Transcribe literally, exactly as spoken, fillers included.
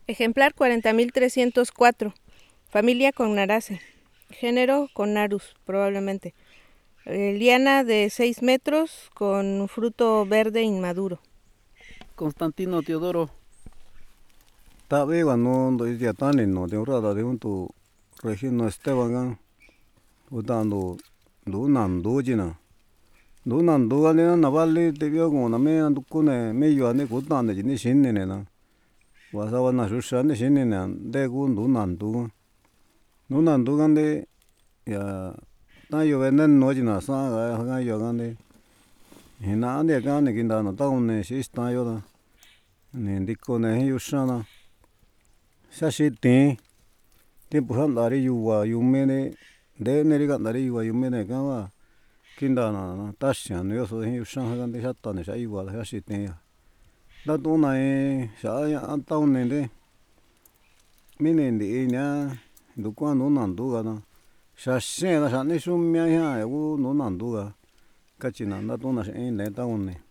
Ejemplar cuarenta mil trescientos cuatro. Familia Conaraceae. Género Conarus, probablemente. Eh, liana de seis metros con fruto verde inmaduro. Constantino Teodoro. Tabe guano do ya tani no de urada de unto Regino Esteban udando do nando jina. Do nando ale na vale de vio gona me andu kune meyo ane gutane jini shinne na. Wasa na shusha ne shinne na de gundu nando. No nando gande ya tayo venen no jina sa ga ga yo gande. Hina ane gane kinda no taune shista yo da. Ni ndikone yushana. Xaxitin tiempo jandari yugua yumene de neri gandari yugua yumene kama kindana taxia no yoso yuxan gande xatane xa igual jaxitin ndatuna e xa taune nde mine ndi ña ndukuan no nandu gana xaxen xani xumia ña ngu no nanduga kachina ndatuna xin ne taune.